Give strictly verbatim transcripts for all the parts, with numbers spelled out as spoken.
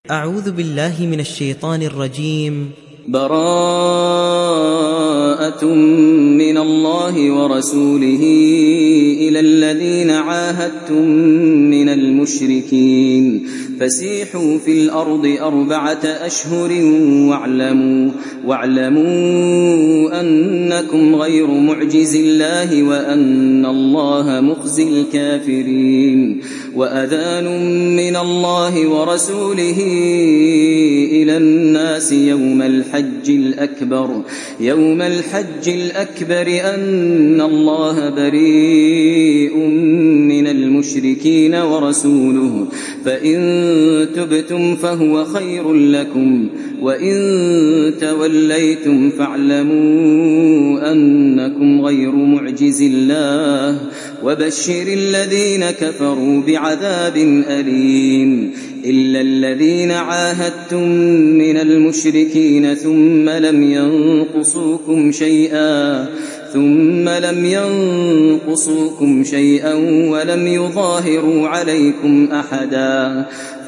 أعوذ بالله من الشيطان الرجيم. براءة من الله ورسوله إلى الذين عاهدتم من المشركين فسيحوا في الأرض أربعة أشهر واعلموا, واعلموا أنكم غير معجز الله وأن الله مخزي الكافرين. وأذان من الله ورسوله إلى الناس يوم الحج الأكبر يوم الحج الأكبر أن الله بريء من المشركين ورسوله فإن تبتم فهو خير لكم وإن توليتم فاعلموا أنكم غير معجز الله وبشر الذين كفروا بعذاب أليم. إلا الذين عاهدتم من المشركين ثم لم ينقصوكم شيئا ثم لم ينقصوكم شيئا ولم يظاهروا عليكم أحدا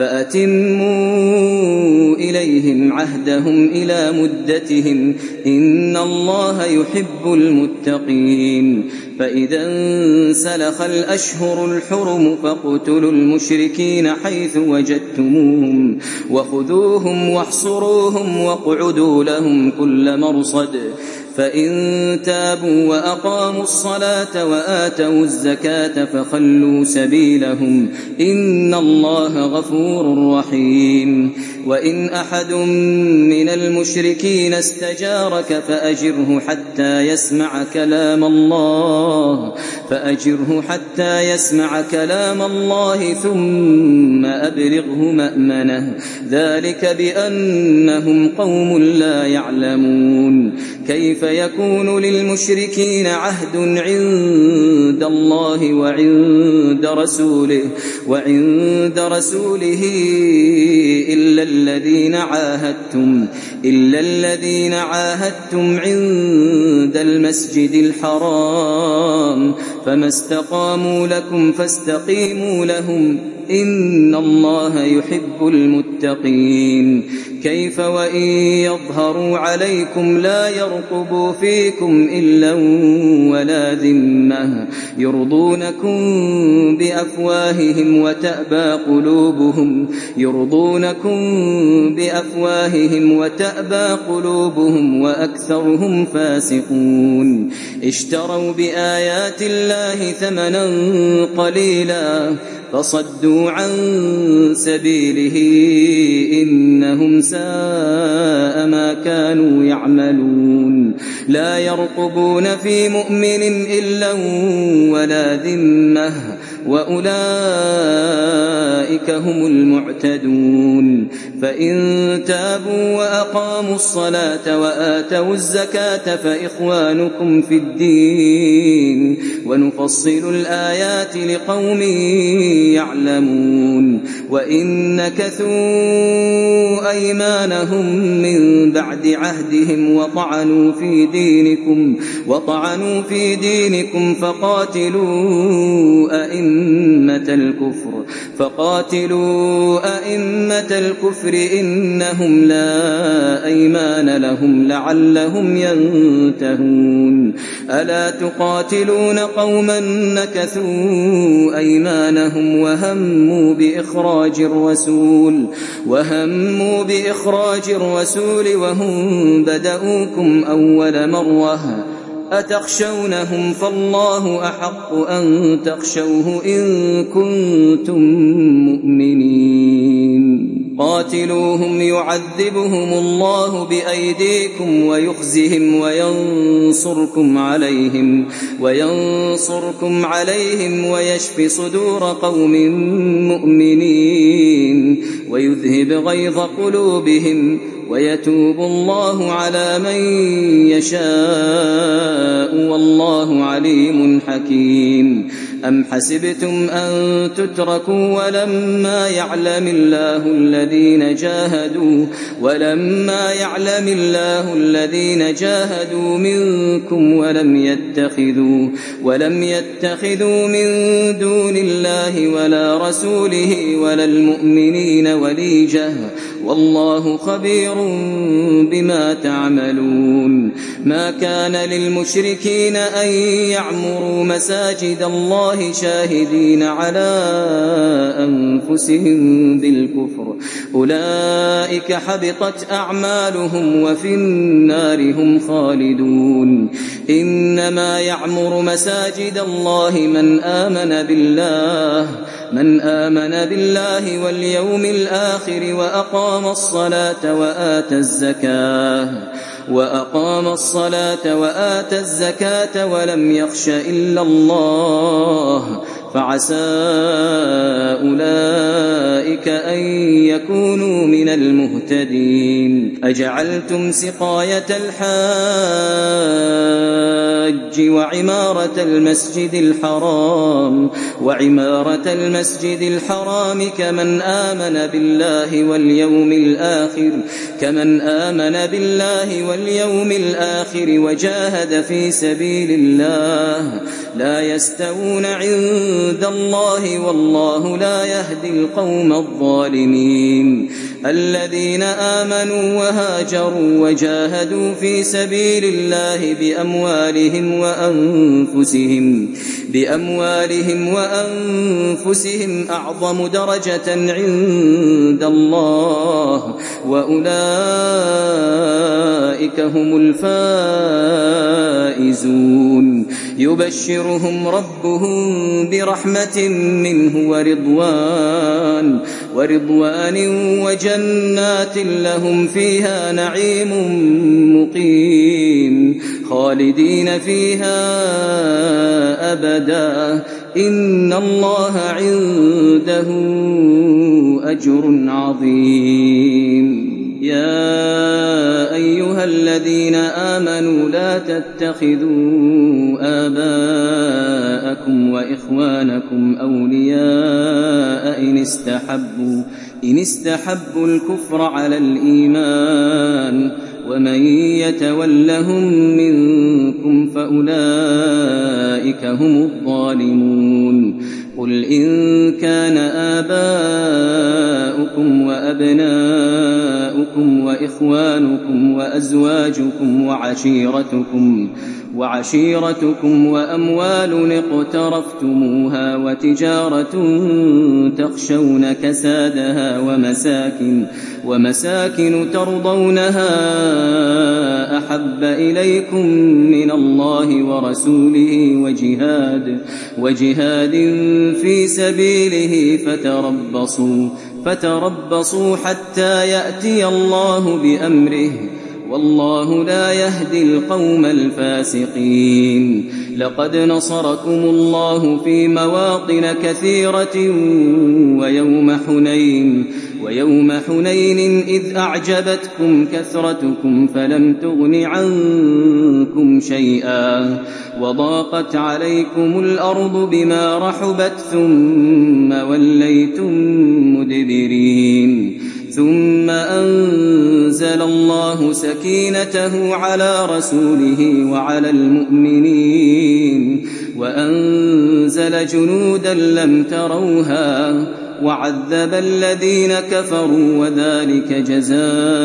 فأتموا إليهم عهدهم إلى مدتهم إن الله يحب المتقين. فإذا انسلخ الأشهر الحرم فاقتلوا المشركين حيث وجدتموهم وخذوهم واحصروهم واقعدوا لهم كل مرصد فإن تابوا وأقاموا الصلاة وآتوا الزكاة فخلوا سبيلهم إن الله غفور رحيم. وإن أحد من المشركين استجارك فأجره حتى يسمع كلام الله فأجره حتى يسمع كلام الله ثم أبلغه مأمنه ذلك بأنهم قوم لا يعلمون. كيف يكون للمشركين عهد عند الله وعند رسوله وعند رسوله إلا الذين عاهدتم إلا الذين عاهدتم عند المسجد الحرام فما استقاموا لكم فاستقيموا لهم إن الله يحب المتقين. كيف وإن يظهروا عليكم لا يرقبوا فيكم إلا ولا ذمة يرضونكم بأفواههم وتأبى قلوبهم يرضونكم بأفواههم وتأبى قلوبهم وأكثرهم فاسقون. اشتروا بآيات الله ثمنا قليلا فصدوا عن سبيله إنهم ساء ما كانوا يعملون. لا يرقبون في مؤمن إلا ولا ذمة وأولئك هم المعتدون. فإن تابوا وأقاموا الصلاة وآتوا الزكاة فإخوانكم في الدين ونفصل الآيات لقوم يعلمون. وإن نكثوا أيمانهم من بعد عهدهم وطعنوا في دينكم وطعنوا في دينكم فقاتلوا أئمة الكفر فقاتلوا أئمة الكفر إنهم لا أيمان لهم لعلهم ينتهون. ألا تقاتلون قوما نكثوا أيمانهم وهموا بإخراج الرسول وهموا بإخراج الرسول وهم بدؤوكم أول مرة أتخشونهم فالله أحق أن تخشوه إن كنتم مؤمنين. قاتلوهم يعذبهم الله بأيديكم ويخزهم وينصركم عليهم وينصركم عليهم ويشف صدور قوم مؤمنين ويذهب غيظ قلوبهم ويتوب الله على من يشاء والله عليم حكيم. أم حسبتم أن تتركوا ولما يعلم الله الذين جاهدوا ولما يعلم الله الذين جاهدوا منكم ولم يتخذوا ولم يتخذوا من دون الله ولا رسوله ولا المؤمنين وليجة والله خبير بما تعملون. ما كان للمشركين أن يعمروا مساجد الله شاهدين على أنفسهم بالكفر أولئك حبطت أعمالهم وفي النار هم خالدون. إنما يعمر مساجد الله من آمن بالله من آمن بالله واليوم الآخر وأقام الصلاة وآتى الزكاة وأقام الصلاة وآتى الزكاة ولم يخش إلا الله فعسى أولئك أن يكونوا من المهتدين. أجعلتم سقاية الحاج وعمارة المسجد الحرام وعمارة المسجد الحرام كمن آمن بالله واليوم الآخر كمن آمن بالله واليوم الآخر وجاهد في سبيل الله لا يستوون عند الله والله لا يهدي القوم الظالمين. الذين آمنوا وهاجروا وجاهدوا في سبيل الله بأموالهم وأنفسهم بأموالهم وأنفسهم أعظم درجة عند الله وأولئك هم الفائزون. يبشرهم ربهم برحمة منه ورضوان ورضوان وجنات لهم فيها نعيم مقيم خالدين فيها أبدا إن الله عنده أجر عظيم. يا أيها الذين آمنوا لا تتخذوا آباءكم وإخوانكم أولياء إن استحبوا إن استحبوا الكفر على الإيمان ومن يتولهم منكم فأولئك هم الظالمون. قل إن كان آباؤكم وأبناؤكم وإخوانكم وأزواجكم وعشيرتكم وعشيرتكم وأموال اقترفتموها وتجارة تخشون كسادها ومساكن ومساكن ترضونها أحب إليكم من الله ورسوله وجهاد وجهاد في سبيله فتربصوا فتربصوا حتى يأتي الله بأمره والله لا يهدي القوم الفاسقين. لقد نصركم الله في مواطن كثيرة ويوم حنين ويوم حنين إذ أعجبتكم كثرتكم فلم تغن عنكم شيئا وضاقت عليكم الأرض بما رحبت ثم وليتم مدبرين. ثم أنزل الله سكينته على رسوله وعلى المؤمنين وأنزل جنودا لم تروها وعذب الذين كفروا وذلك جزاء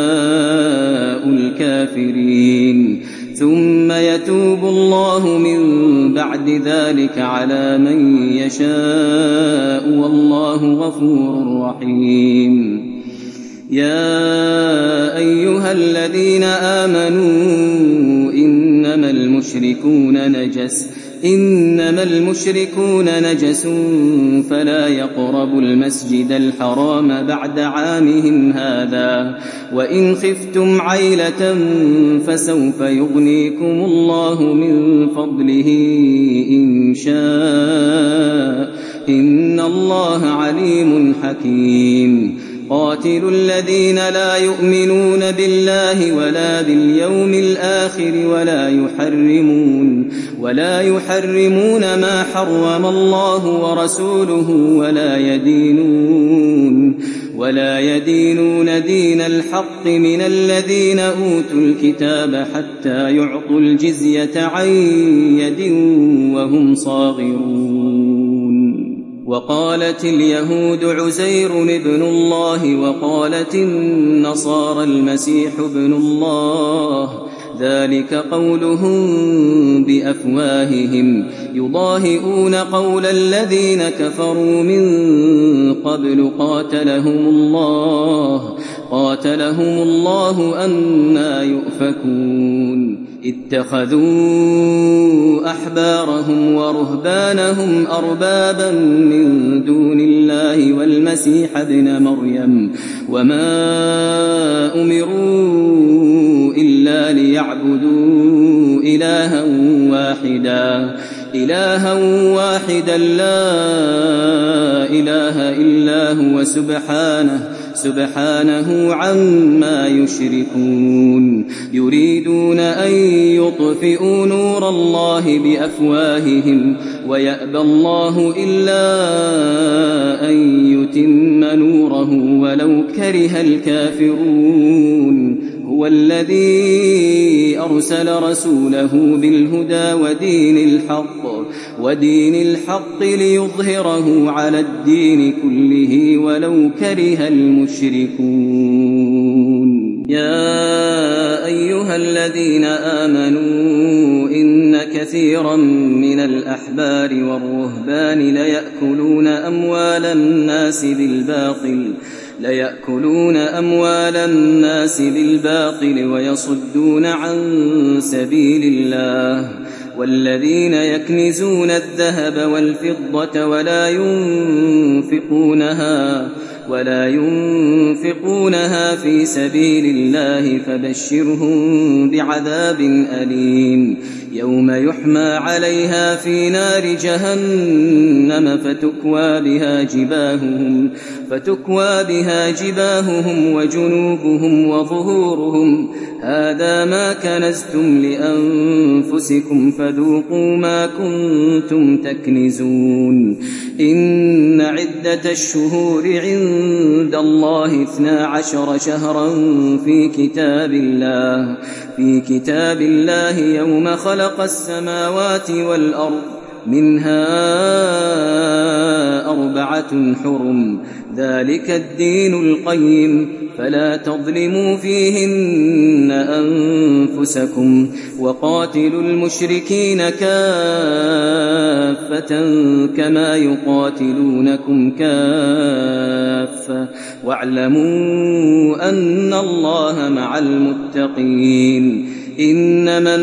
الكافرين. ثم يتوب الله من بعد ذلك على من يشاء والله غفور رحيم. يا أيها الذين آمنوا إنما المشركون نجس إنما المشركون نجس فلا يقربوا المسجد الحرام بعد عامهم هذا وإن خفتم عيلة فسوف يغنيكم الله من فضله إن شاء إن الله عليم حكيم. قاتلوا الذين لا يؤمنون بالله ولا باليوم الآخر ولا يحرمون ولا يحرمون ما حرم الله ورسوله ولا يدينون ولا يدينون دين الحق من الذين أوتوا الكتاب حتى يعطوا الجزية عن يد وهم صاغرون. وقالت اليهود عزير ابن الله وقالت النصارى المسيح ابن الله ذلك قولهم بأفواههم يضاهئون قول الذين كفروا من قبل قاتلهم الله قاتلهم الله أنى يؤفكون. اتخذوا أحبارهم ورهبانهم أربابا من دون الله والمسيح ابن مريم وما أمروا إلا ليعبدوا إلها واحدا إلها واحدا لا إله إلا هو سبحانه سبحانه عما يشركون. يريدون أن يطفئوا نور الله بأفواههم ويأبى الله إلا أن يتم نوره ولو كره الكافرون. هو الذي أرسل رسوله بالهدى ودين الحق ودين الحق ليظهره على الدين كله ولو كره المشركون. يا أيها الذين آمنوا إن كثيرا من الأحبار والرهبان ليأكلون أموال الناس بالباطل ليأكلون أموال الناس بالباطل ويصدون عن سبيل الله. والذين يكنزون الذهب والفضة ولا ينفقونها ولا ينفقونها في سبيل الله فبشرهم بعذاب أليم يوم يحمى عليها في نار جهنم فتكوى بها جباههم فتكوى بها جباههم وجنوبهم وظهورهم هذا ما كنزتم لأنفسكم فذوقوا ما كنتم تكنزون. إن عدة الشهور عند الله اثنا عشر شهرا في كتاب الله في كتاب الله يوم خلق السماوات والأرض منها أربعة حرم ذلك الدين القيم فلا تظلموا فيهن أنفسكم وقاتلوا المشركين كافة كما يقاتلونكم كافة واعلموا أن الله مع المتقين. إنما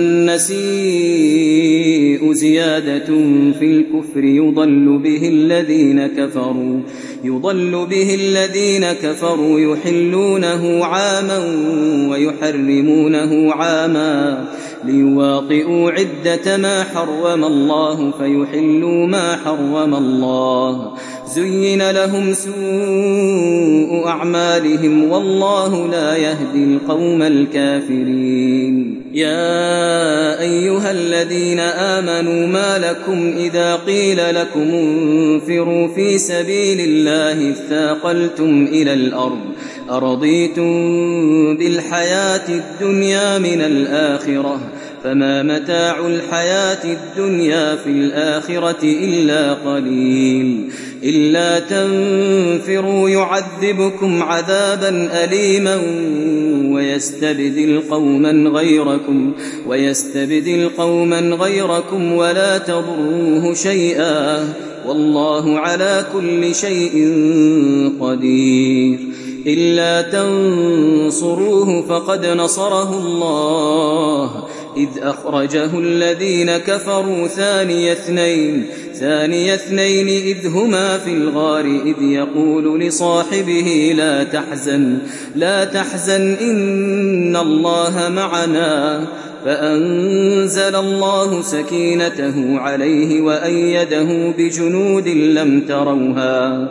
النسيء زيادة في الكفر يضل به الذين كفروا يضل به الذين كفروا يحلونه عاما ويحرمونه عاما ليواطئوا عدة ما حرم الله فيحلوا ما حرم الله. زين لهم سوء أعمالهم والله لا يهدي القوم الكافرين. يا أيها الذين آمنوا ما لكم إذا قيل لكم انفروا في سبيل الله اثاقلتم إلى الأرض أرضيتم بالحياة الدنيا من الآخرة فما متاع الحياة الدنيا في الآخرة إلا قليل. إلا تنفروا يعذبكم عذابا أليما ويستبدل قوما غيركم ويستبدل قوما غيركم ولا تضروه شيئا والله على كل شيء قدير. إلا تنصروه فقد نصره الله إذ أخرجه الذين كفروا ثاني اثنين ثاني اثنين إذ هما في الغار إذ يقول لصاحبه لا تحزن لا تحزن إن الله معنا فأنزل الله سكينته عليه وأيده بجنود لم تروها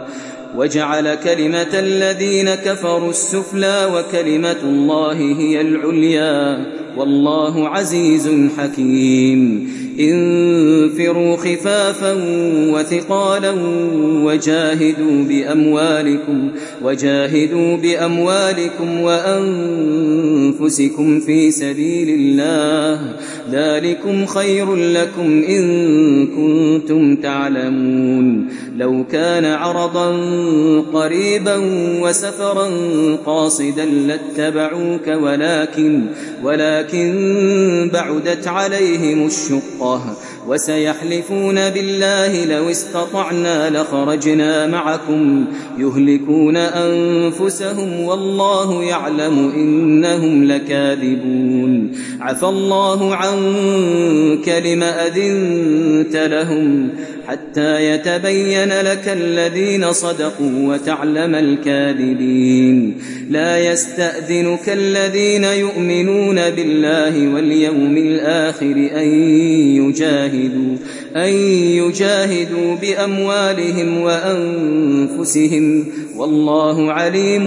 وجعل كلمة الذين كفروا السفلى وكلمة الله هي العليا والله عزيز حكيم انفروا خفافا وثقالا وجاهدوا بأموالكم وجاهدوا بأموالكم وأنفسكم في سبيل الله ذلكم خير لكم إن كنتم تعلمون لو كان عرضا قريبا وسفرا قاصدا لاتبعوك ولكن ولكن بعدت عليهم الشقة وسيحلفون بالله لو استطعنا لخرجنا معكم يهلكون أنفسهم والله يعلم إنهم لكاذبون عفى الله عنك لم أذنت لهم حتى يتبين لك الذين صدقوا وتعلم الكاذبين لا يستأذنك الذين يؤمنون بالله واليوم الآخر أن يجاهدوا أن يجاهدوا بأموالهم وأنفسهم والله عليم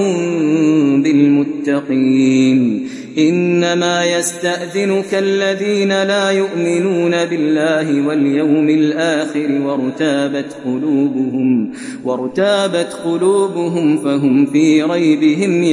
بالمتقين إنما يستأذنك الذين لا يؤمنون بالله واليوم الآخر وارتابت قلوبهم وارتابت قلوبهم فهم في ريبهم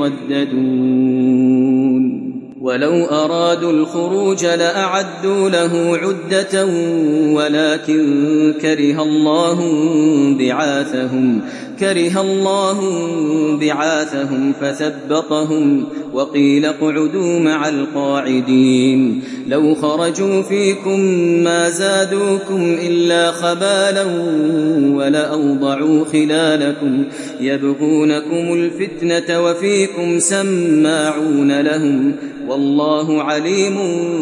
يترددون ولو أرادوا الخروج لأعدوا له عدة ولكن كره الله بعاثهم كره الله بعاثهم فثبطهم وقيل اقعدوا مع القاعدين لو خرجوا فيكم ما زادوكم إلا خبالا ولأوضعوا خلالكم يبغونكم الفتنة وفيكم سماعون لهم والله عليم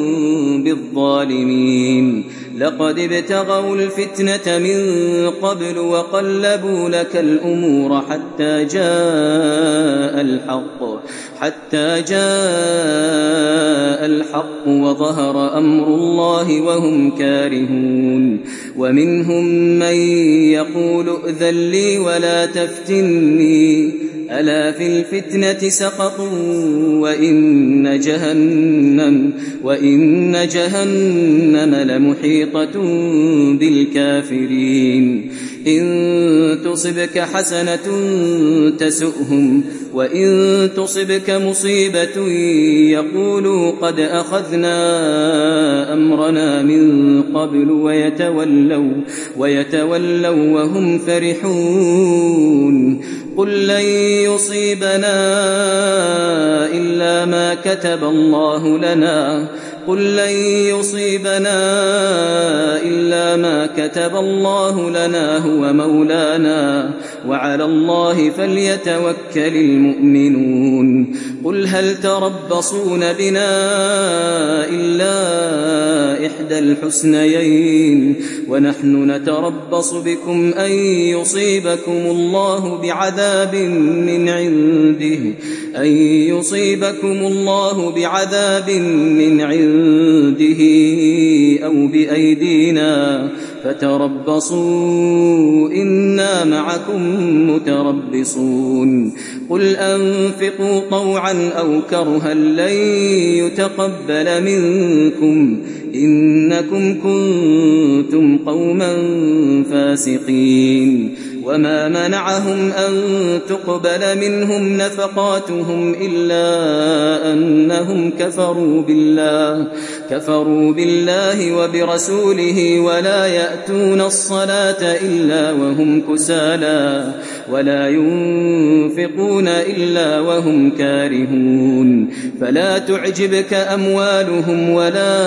بالظالمين لقد ابتغوا الفتنة من قبل وقلبوا لك الأمور حتى جاء الحق حتى جاء الحق وظهر أمر الله وهم كارهون ومنهم من يقول ائذن لي ولا تفتني ألا في الفتنة سقطوا وإن جهنم وإن جهنم لمحيطة بالكافرين إن تصبك حسنة تسؤهم وإن تصبك مصيبة يقولوا قد أخذنا أمرنا من قبل ويتولوا ويتولوا وهم فرحون قل لن يصيبنا إلا ما كتب الله لنا قل لن يصيبنا إلا ما كتب الله لنا هو مولانا وعلى الله فليتوكل المؤمنون قل هل تربصون بنا إلا إحدى الحسنيين ونحن نتربص بكم أن يصيبكم الله بعذاب من عنده أن يصيبكم الله بعذاب من عنده أو بأيدينا فتربصوا إنا معكم متربصون قل أنفقوا طوعا أو كرها لن يتقبل منكم إنكم كنتم قوما فاسقين وما منعهم أن تقبل منهم نفقاتهم إلا أنهم كفروا بالله كفروا بالله وبرسوله ولا يأتون الصلاة إلا وهم كسالى ولا ينفقون إلا وهم كارهون فلا تعجبك أموالهم ولا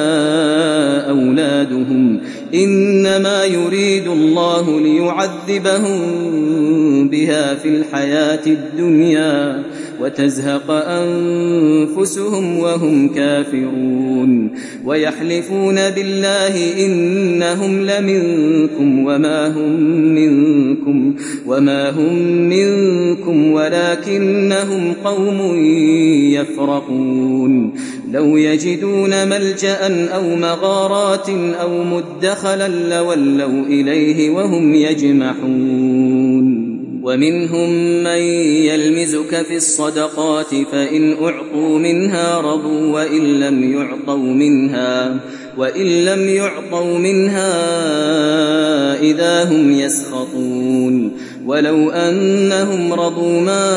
أولادهم إنما يريد الله ليعذبهم بها في الحياة الدنيا وتزهق أنفسهم وهم كافرون ويحلفون بالله إنهم لمنكم وما هم منكم وما هم منكم ولكنهم قوم يفرقون لو يجدون ملجأ أو مغارات أو مدخلا لولوا إليه وهم يجمحون ومنهم من يلمزك في الصدقات فإن أعطوا منها رضوا وإن لم يعطوا منها وإن لم يعطوا منها إذا هم يسخطون ولو أنهم رضوا ما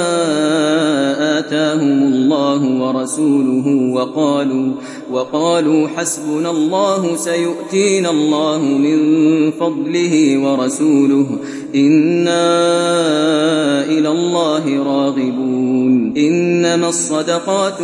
آتاهم الله ورسوله وقالوا وقالوا حسبنا الله سيؤتينا الله من فضله ورسوله إنا إلى الله راغبون إنما الصدقات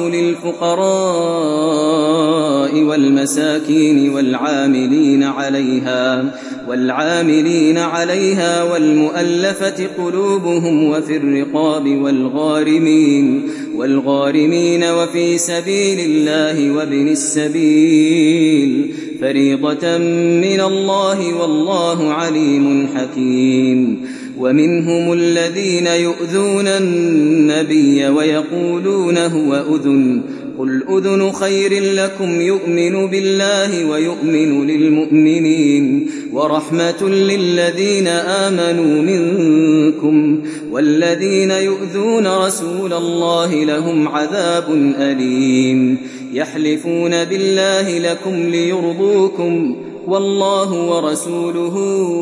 للفقراء والمساكين والعاملين عليها والعاملين عليها والمؤلفة قلوبهم وفي الرقاب والغارمين والغارمين وفي سبيل الله وابن السبيل فريضة من الله والله عليم حكيم ومنهم الذين يؤذون النبي ويقولون هو أذن قل أذن خير لكم يؤمن بالله ويؤمن للمؤمنين ورحمة للذين آمنوا منكم والذين يؤذون رسول الله لهم عذاب أليم يحلفون بالله لكم ليرضوكم والله ورسوله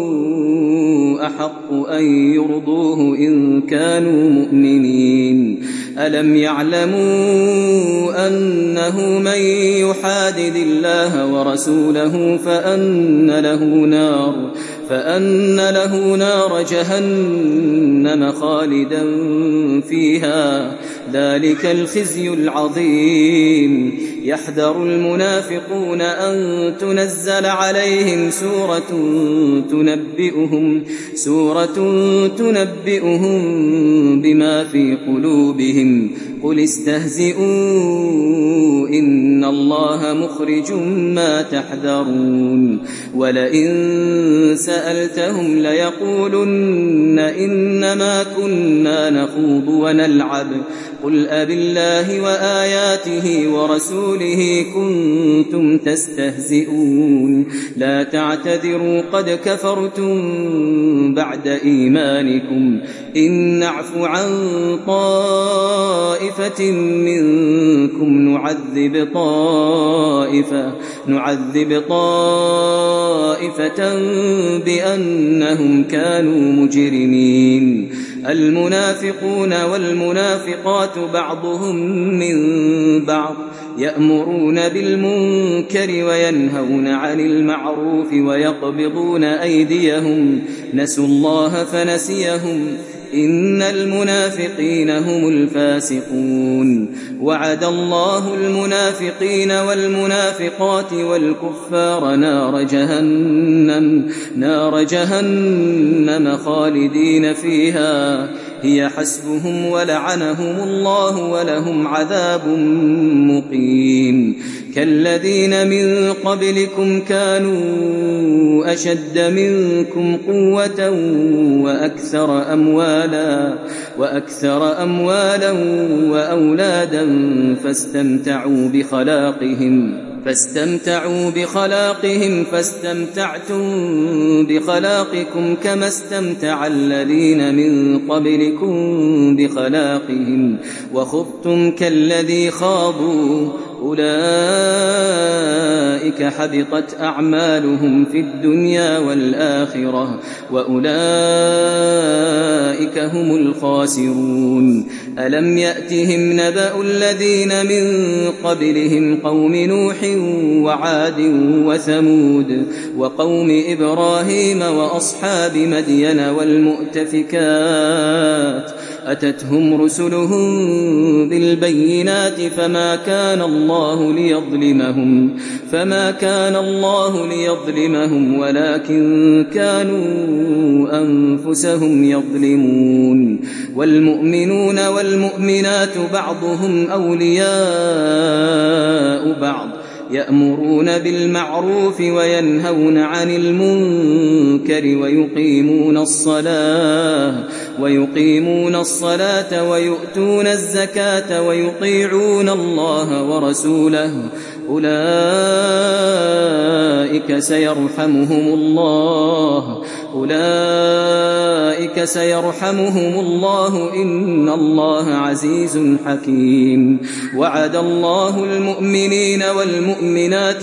أحق أن يرضوه إن كانوا مؤمنين ألم يعلموا أنه من يحادد الله ورسوله فأن له نار فأن له نار جهنم خالدا فيها ذلك الخزي العظيم يحذر المنافقون أن تنزل عليهم سورة تنبئهم سورة تنبئهم بما في قلوبهم قل استهزئوا إن الله مخرج ما تحذرون ولئن سألتهم ليقولن إنما كنا نخوض ونلعب قل أبالله وآياته ورسوله كنتم تستهزئون لا تعتذروا قد كفرتم بعد إيمانكم إن نعف عن طائفة منكم نعذب طائفة نعذب طائفة بأنهم كانوا مجرمين المنافقون والمنافقات بعضهم من بعض يأمرون بالمنكر وينهون عن المعروف ويقبضون أيديهم نسوا الله فنسيهم إن المنافقين هم الفاسقون وعد الله المنافقين والمنافقات والكفار نار جهنم نار جهنم خالدين فيها هي حسبهم ولعنهم الله ولهم عذاب مقيم كالذين من قبلكم كانوا أشد منكم قوة وأكثر أموالا وأكثر أموالا وأولادا فاستمتعوا بخلاقهم فاستمتعوا بخلاقهم فاستمتعتم بخلاقكم كما استمتع الذين من قبلكم بخلاقهم وخضتم كالذي خاضوا أولئك حبطت أعمالهم في الدنيا والآخرة وأولئك هم الخاسرون ألم يأتهم نبأ الذين من قبلهم قوم نوح وعاد وثمود وقوم إبراهيم وأصحاب مدين والمؤتفكات أتتهم رسلهم بالبينات فما كان الله ليظلمهم فما كان الله ليظلمهم ولكن كانوا أنفسهم يظلمون والمؤمنون والمؤمنات بعضهم أولياء بعض يأمرون بالمعروف وينهون عن المنكر ويقيمون الصلاة ويقيمون الصلاة ويؤتون الزكاة ويطيعون الله ورسوله أولئك سيرحمهم الله أولئك سيرحمهم الله إن الله عزيز حكيم وعد الله المؤمنين والمؤمنات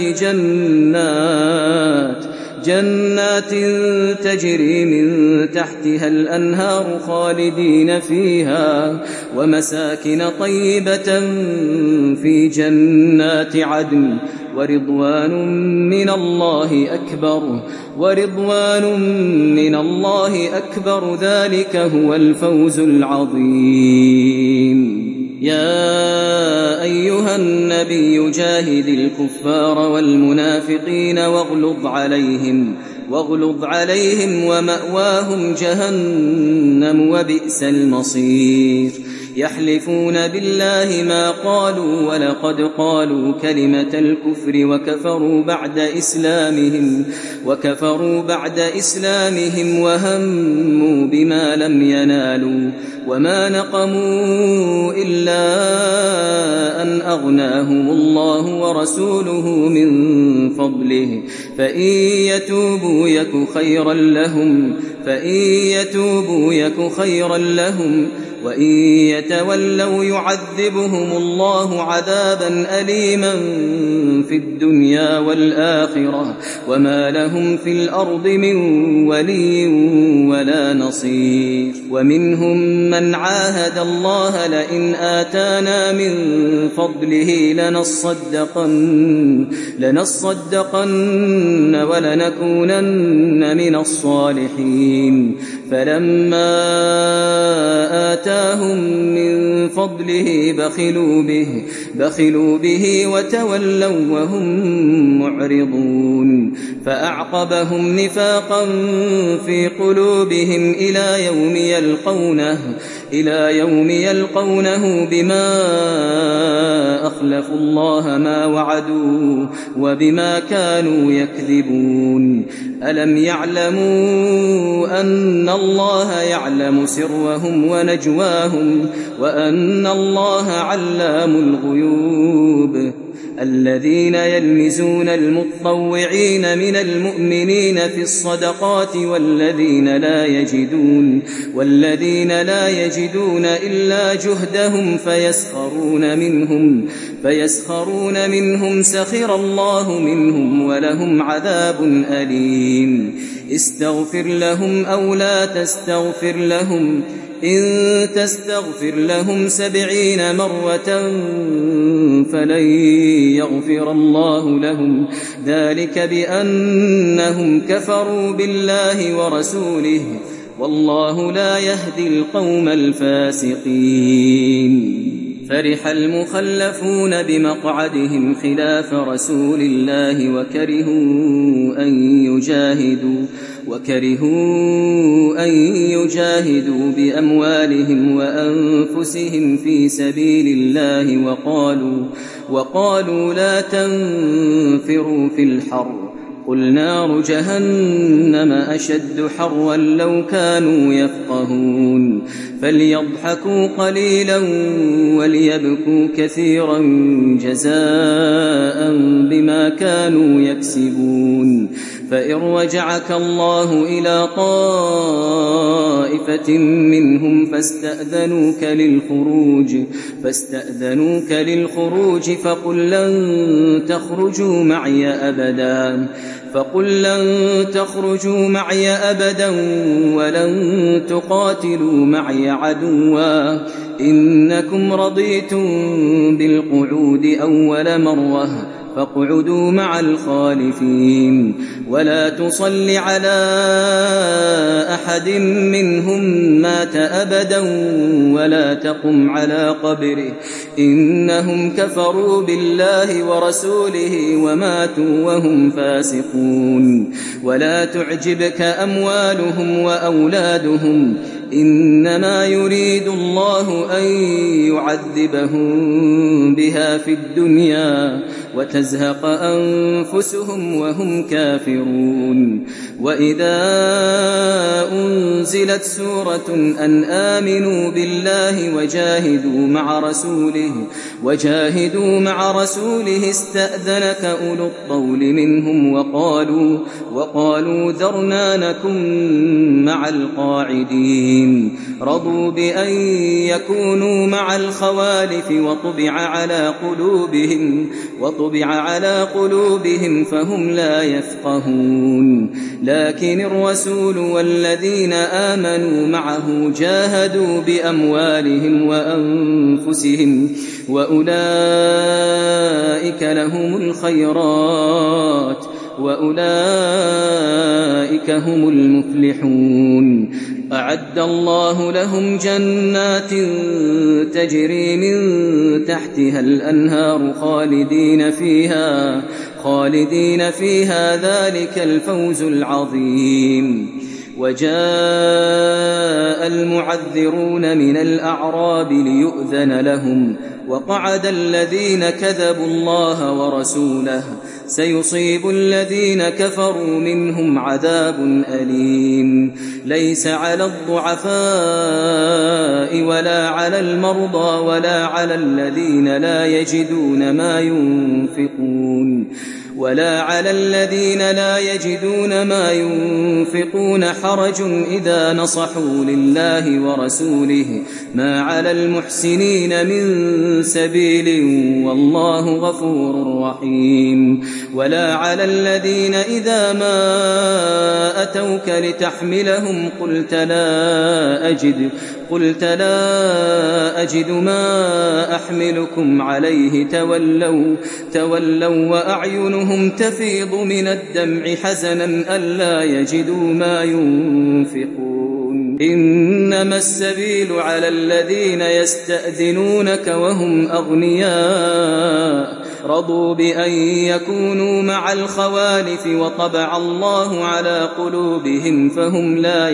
جنات جنات تجري من تحتها الأنهار خالدين فيها ومساكن طيبة في جنات عدن ورضوان من الله أكبر ورضوان من الله أكبر ذلك هو الفوز العظيم. يا أيها النبي جاهد الكفار والمنافقين واغلظ عليهم واغلظ عليهم ومأواهم جهنم وبئس المصير. يحلفون بالله ما قالوا ولقد قالوا كلمة الكفر وكفروا بعد إسلامهم وكفروا بعد إسلامهم وهموا بما لم ينالوا وما نقموا إلا أن أغناهم الله ورسوله من فضله فإن يتوبوا يك خيرا لهم فإن يتوبوا يك خيرا لهم وإن يتولوا يعذبهم الله عذابا أليما في الدنيا والآخرة وما لهم في الأرض من ولي ولا نصير. ومنهم من عاهد الله لئن آتانا من فضله لنصدقن, لنصدقن ولنكونن من الصالحين فلما آتاهم من فضله بخلوا به, بخلوا به وتولوا وهم معرضون فأعقبهم نفاقا في قلوبهم إلى يوم يلقونه إلى يوم يلقونه بما أخلفوا الله ما وعدوا وبما كانوا يكذبون. ألم يعلموا أن الله يعلم سرهم ونجواهم وأن الله علام الغيوب. الذين يلمزون المتطوعين من المؤمنين في الصدقات والذين لا يجدون والذين لا يجدون إلا جهدهم فيسخرون منهم فيسخرون منهم سخر الله منهم ولهم عذاب أليم. استغفر لهم أو لا تستغفر لهم إن تستغفر لهم سبعين مرة فلن يغفر الله لهم ذلك بأنهم كفروا بالله ورسوله والله لا يهدي القوم الفاسقين. فرح المخلفون بمقعدهم خلاف رسول الله وكرهوا أن يجاهدوا وكرهوا أن يجاهدوا بأموالهم وأنفسهم في سبيل الله وقالوا, وقالوا لا تنفروا في الحر قل نار جهنم أشد حرا لو كانوا يفقهون. فليضحكوا قليلا وليبكوا كثيرا جزاء بما كانوا يكسبون. فإن رجعك الله إلى طائفة منهم فاستأذنوك للخروج فاستأذنوك للخروج فقل لن تخرجوا معي أبدا فقل لن تخرجوا معي أبدا ولن تقاتلوا معي عدوا إنكم رضيتم بالقعود أول مرة فاقعدوا مع الخالفين ولا تصل على أحد منهم مات أبدا ولا تقم على قبره إنهم كفروا بالله ورسوله وماتوا وهم فاسقون. ولا تعجبك أموالهم وأولادهم إنما يريد الله أن يعذبهم بها في الدنيا وتزهق أنفسهم وهم كافرون. وإذا أنزلت سورة أن آمنوا بالله وجاهدوا مع رسوله وجاهدوا مع رسوله استأذنك أولو الطول منهم وقالوا وقالوا ذرنا نكن مع القاعدين. رضوا بأن يكونوا مع الخوالف وطبع على قلوبهم وطبع على قلوبهم فهم لا يفقهون. لكن الرسول والذين آمنوا معه جاهدوا بأموالهم وأنفسهم وأولئك لهم الخيرات وأولئك هم المفلحون. أعد الله لهم جنات تجري من تحتها الأنهار خالدين فيها خالدين فيها ذلك الفوز العظيم. وجاء المعذرون من الأعراب ليؤذن لهم وقعد الذين كذبوا الله ورسوله سيصيب الذين كفروا منهم عذاب أليم. ليس على الضعفاء ولا على المرضى ولا على الذين لا يجدون ما ينفقون ولا على الذين لا يجدون ما ينفقون حرج إذا نصحوا لله ورسوله ما على المحسنين من سبيل والله غفور رحيم. ولا على الذين إذا ما أتوك لتحملهم قلت لا أجد قلت لا أجد ما أحملكم عليه تولوا تولوا وأعينهم تفيض من الدمع حزنا ألا يجدوا ما ينفقون. إنما السبيل على الذين يستأذنونك وهم أغنياء رضوا بأن يكونوا مع الخوالف وطبع الله على قلوبهم فهم لا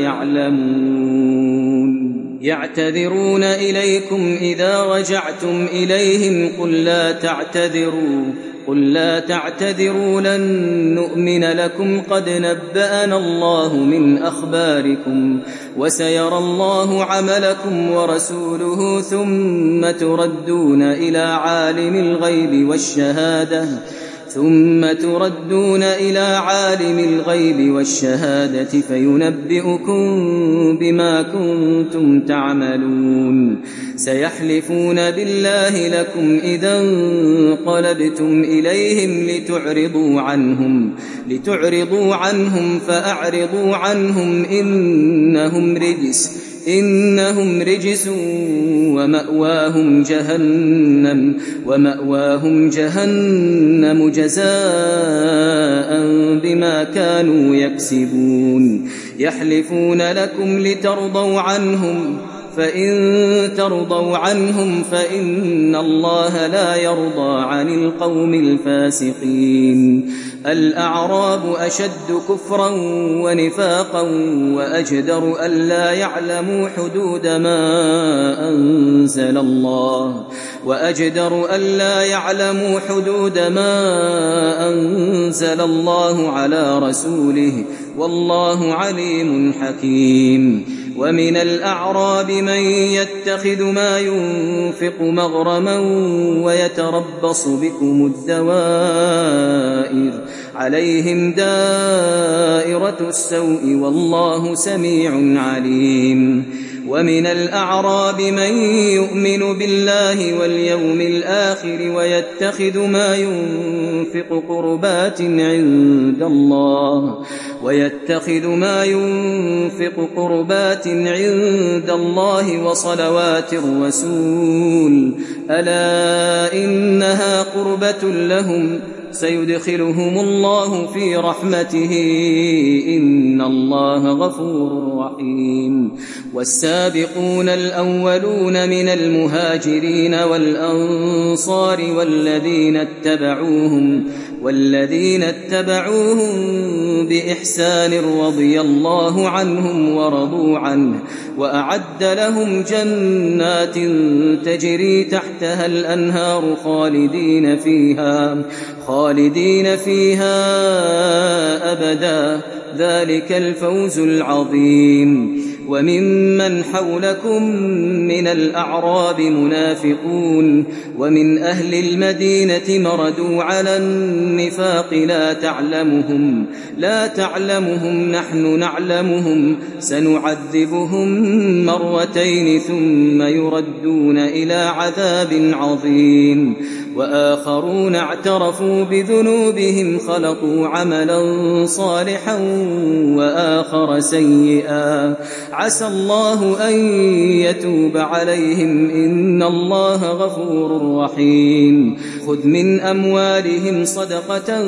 يعلمون. يعتذرون إليكم إذا رجعتم إليهم قل لا تعتذروا قل لا تعتذروا لن نؤمن لكم قد نبأنا الله من أخباركم وسيرى الله عملكم ورسوله ثم تردون إلى عالم الغيب والشهادة ثم تردون إلى عالم الغيب والشهادة فينبئكم بما كنتم تعملون. سيحلفون بالله لكم إذا انقلبتم إليهم لتعرضوا عنهم لتعرضوا عنهم فأعرضوا عنهم إنهم رجس إنهم رجس ومأواهم جهنم ومأواهم جهنم جزاء بما كانوا يكسبون. يحلفون لكم لترضوا عنهم فإن ترضوا عنهم فإن الله لا يرضى عن القوم الفاسقين. الأعراب أشد كفرا ونفاقا وأجدر ألا يعلموا حدود ما أنزل الله وأجدر ألا يعلموا حدود ما أنزل الله على رسوله والله عليم حكيم. ومن الأعراب من يتخذ ما ينفق مغرما ويتربص بكم الدوائر عليهم دائرة السوء والله سميع عليم. ومن الأعراب من يؤمن بالله واليوم الآخر ويتخذ ما ينفق قربات عند الله ويتخذ ما ينفق قربات عند الله وصلوات الرسول ألا إنها قربة لهم سيدخلهم الله في رحمته إن الله غفور رحيم. والسابقون الأولون من المهاجرين والأنصار والذين اتبعوهم والذين اتبعوهم بإحسان رضي الله عنهم ورضوا عنه وأعد لهم جنات تجري تحتها الأنهار خالدين فيها خالدين فيها أبدا ذلك الفوز العظيم. وممن حولكم من الأعراب منافقون ومن أهل المدينة مردوا على النفاق لا تعلمهم لا تعلمهم نحن نعلمهم سنعذبهم مرتين ثم يردون إلى عذاب عظيم. وآخرون اعترفوا بذنوبهم خلطوا عملا صالحا وآخر سيئا عسى الله أن يتوب عليهم إن الله غفور رحيم. خذ من أموالهم صدقة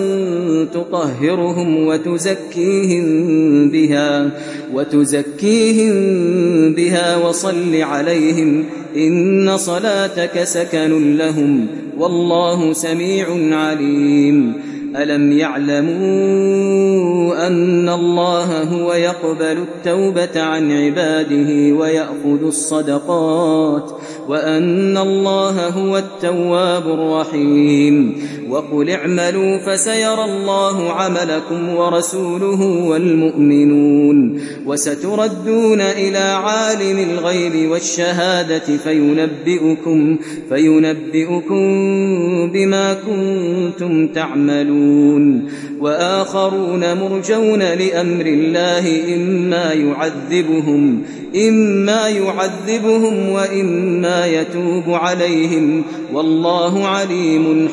تطهرهم وتزكيهم بها وتزكيهم بها وصل عليهم إن صلاتك سكن لهم والله سميع عليم. ألم يعلموا أن الله هو يقبل التوبة عن عباده ويأخذ الصدقات وأن الله هو التواب الرحيم. وقل اعملوا فسيرى الله عملكم ورسوله والمؤمنون وستردون إلى عالم الغيب والشهادة فينبئكم, فينبئكم بما كنتم تعملون. وآخرون مرجون لأمر الله إما يعذبهم إما يعذبهم وإما يتوب عليهم والله عليم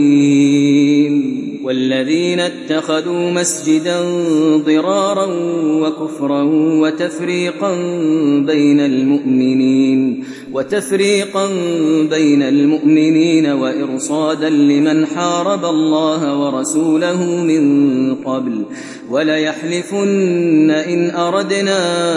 حكيم. والذين اتخذوا مسجدا ضرارا وكفرا وتفريقا بين المؤمنين وتفريقا بين المؤمنين وإرصادا لمن حارب الله ورسوله من قبل وليحلفن إن أردنا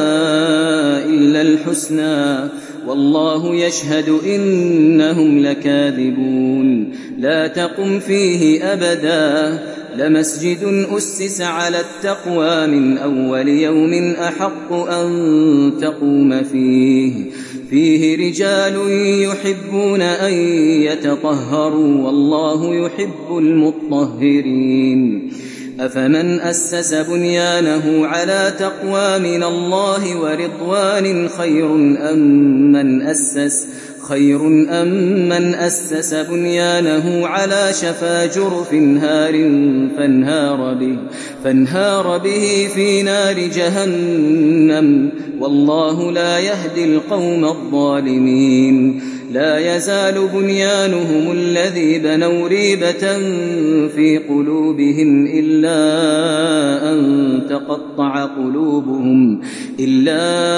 إلا الحسنى والله يشهد إنهم لكاذبون. لا تقم فيه أبدا لمسجد أسس على التقوى من أول يوم أحق أن تقوم فيه فيه رجال يحبون أن يتطهروا والله يحب المطهرين. أفمن أسس بنيانه على تقوى من الله ورضوان خير أم من أسس خير أم من أسس بنيانه على شفا جرف هار فانهار به, فانهار به في نار جهنم والله لا يهدي القوم الظالمين. لا يزال بنيانهم الذي بنوا ريبة في قلوبهم إلا أن تقطع قلوبهم إلا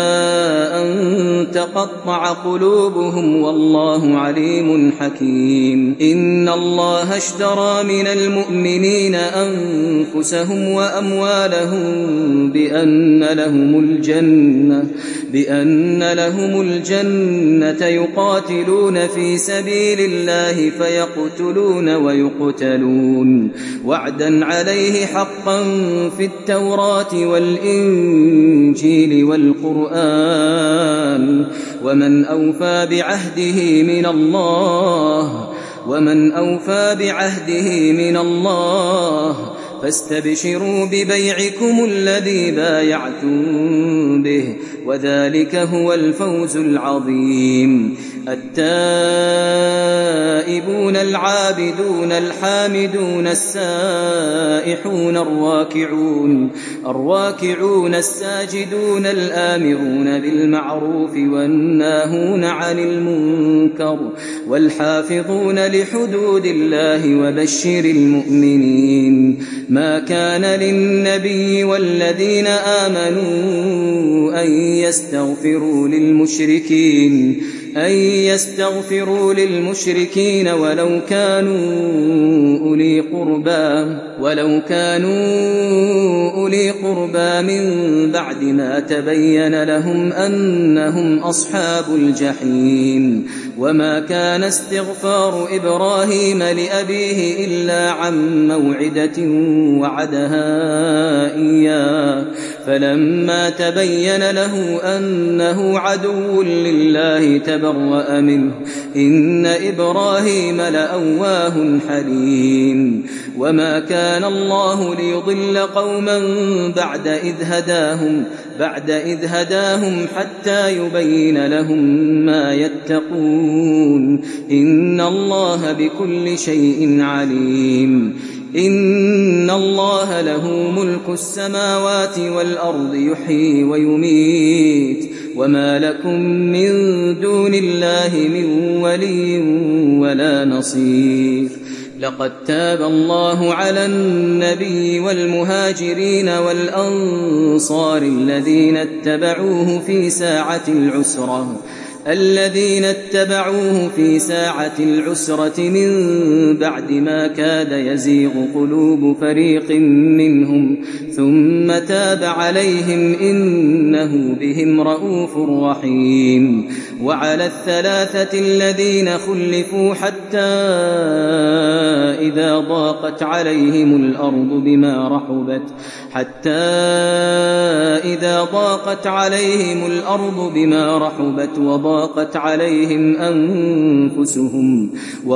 أن تقطع قلوبهم والله عليم حكيم. إن الله اشترى من المؤمنين أنفسهم وأموالهم بأن لهم الجنة بأن لهم الجنة يقاتلون في سبيل الله فيقتلون ويقتلون وعدا عليه حقا في التوراة والإنجيل والقرآن ومن أوفى بعهده من الله ومن أوفى بعهده من الله فاستبشروا ببيعكم الذي بايعتم به وذلك هو الفوز العظيم. التائبون العابدون الحامدون السائحون الراكعون الراكعون الساجدون الآمرون بالمعروف والناهون عن المنكر والحافظون لحدود الله وبشر المؤمنين. ما كان للنبي والذين آمنوا أن يستغفروا للمشركين أن يستغفروا للمشركين ولو كانوا أولي قربى ولو كانوا أولي قربى من بعد ما تبين لهم أنهم أصحاب الجحيم وما كان استغفار إبراهيم لأبيه إلا عن موعدة وعدها إياه فلما تبين له أنه عدو لله تبرأ منه إن إبراهيم لأواه حليم وما كان الله ليضل قوما بعد إذ هداهم بعد إذ هداهم حتى يبين لهم ما يتقون إن الله بكل شيء عليم إن الله له ملك السماوات والأرض يحيي ويميت وما لكم من دون الله من ولي ولا نصير لقد تاب الله على النبي والمهاجرين والأنصار الذين اتبعوه في ساعة العسرة الذين اتبعوه في ساعة العسرة من بعد ما كاد يزيغ قلوب فريق منهم ثم تاب عليهم إنه بهم رءوف رحيم وعلى الثلاثة الذين خلفوا حتى إذا ضاقت عليهم الأرض بما رحبت حتى إذا ضاقت عليهم الأرض بما رحبت وضاقت عليهم أنفسهم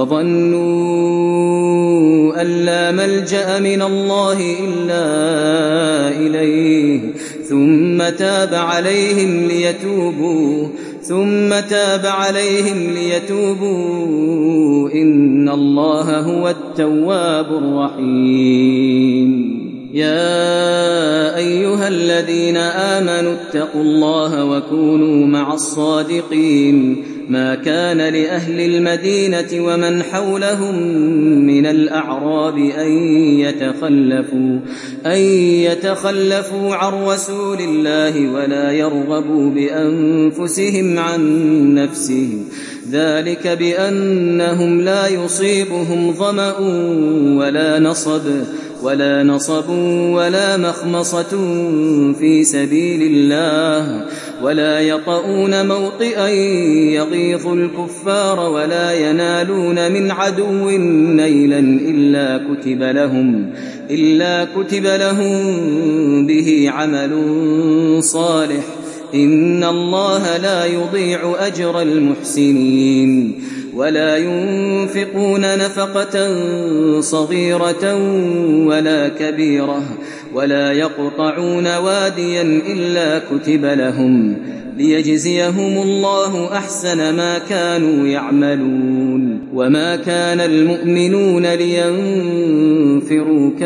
وظنوا أن لا ملجأ من الله إلا إليه ثم تاب عليهم ليتوبوا ثم تاب عليهم ليتوبوا إن الله هو التواب الرحيم يا أيها الذين آمنوا اتقوا الله وكونوا مع الصادقين ما كان لأهل المدينة ومن حولهم من الأعراب أن يتخلفوا أن يتخلفوا عن رسول الله ولا يرغبوا بأنفسهم عن نفسه ذلك بأنهم لا يصيبهم ظمأ ولا نصب ولا نصب ولا مخمصة في سبيل الله ولا يطؤون موطئا يغيظ الكفار ولا ينالون من عدو نيلا إلا كتب لهم إلا كتب لهم به عمل صالح إن الله لا يضيع أجر المحسنين ولا ينفقون نفقة صغيرة ولا كبيرة ولا يقطعون واديا إلا كتب لهم ليجزيهم الله أحسن ما كانوا يعملون وما كان المؤمنون لينفروا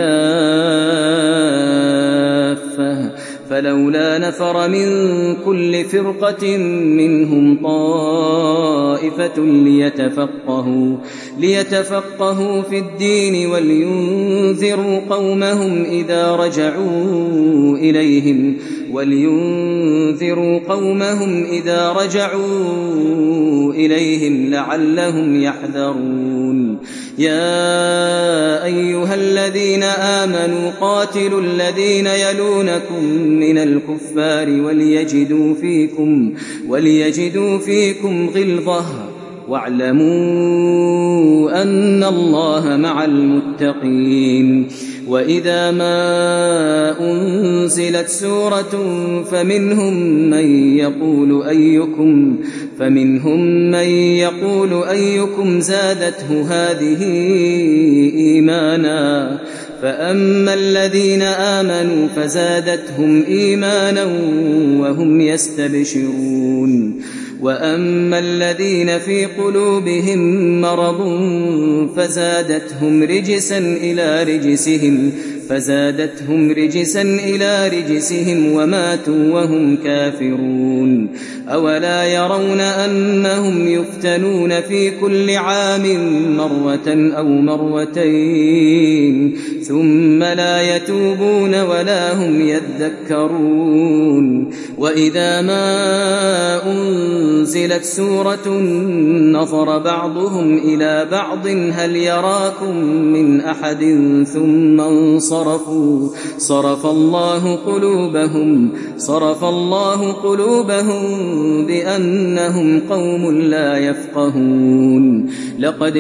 كافة فلولا نفر من كل فرقة منهم طائفة ليتفقهوا, ليتفقهوا في الدين ولينذروا قومهم إذا رجعوا إليهم ولينذروا قومهم إذا رجعوا إليهم لعلهم يحذرون يا أيها الذين آمنوا قاتلوا الذين يلونكم من الكفار وليجدوا فيكم, وليجدوا فيكم غلظة واعلموا أن الله مع المتقين وإذا ما أنزلت سورة فمنهم من يقول أيكم فمنهم من يقول أيكم زادته هذه إيمانا فأما الذين آمنوا فزادتهم إيمانا وهم يستبشرون وأما الذين في قلوبهم مرض فزادتهم رجسا إلى رجسهم فزادتهم رجسا إلى رجسهم وماتوا وهم كافرون أولا يرون أنهم يفتنون في كل عام مرة أو مرتين ثم لا يتوبون ولا هم يذكرون وإذا ما أنزلت سورة نظر بعضهم إلى بعض هل يراكم من أحد ثم انصرفوا صرف الله قلوبهم صرف الله قلوبهم بأنهم قوم لا يفقهون لقد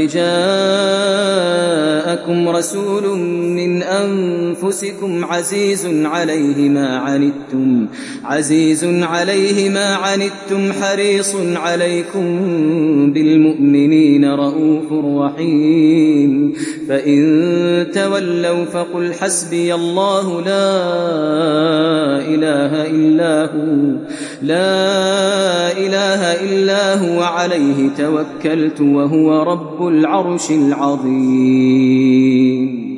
جاءكم رسول من أنفسكم عزيز عليه ما عنتم عزيز عليه ما عنتم حريص عليكم بالمؤمنين رؤوف رحيم فإن تولوا فقل حسبي الله لا إله إلا هو لا إله إلا هو عليه توكلت وهو رب العرش العظيم.